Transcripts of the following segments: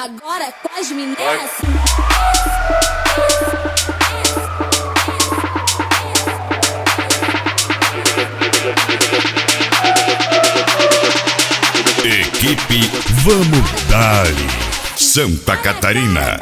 Agora com as meninas. Equipe Vamos Dali, Santa Catarina.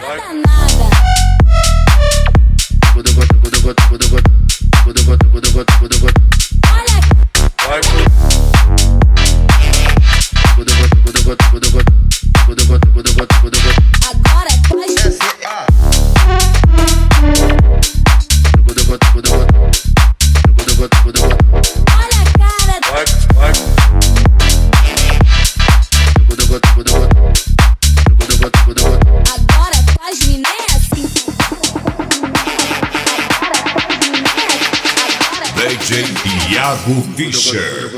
DJ Iago Fischer.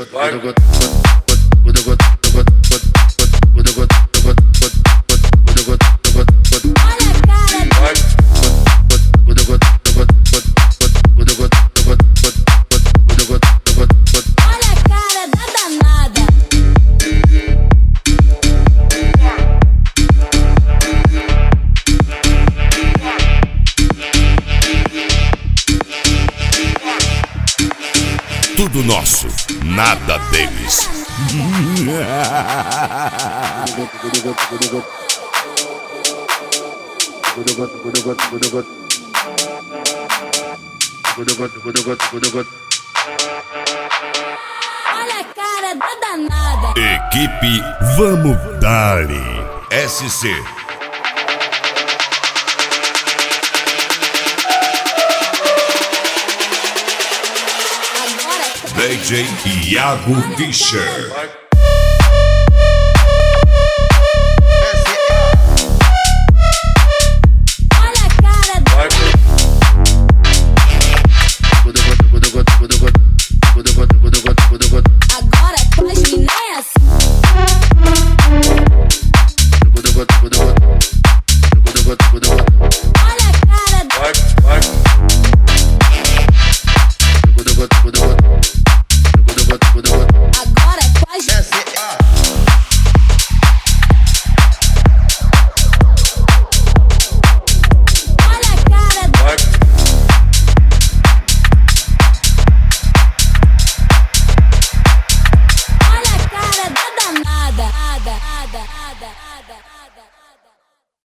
Tudo nosso, nada deles. Olha a cara da danada. Equipe Vamos Dali, SC. DJ Iago Fischer.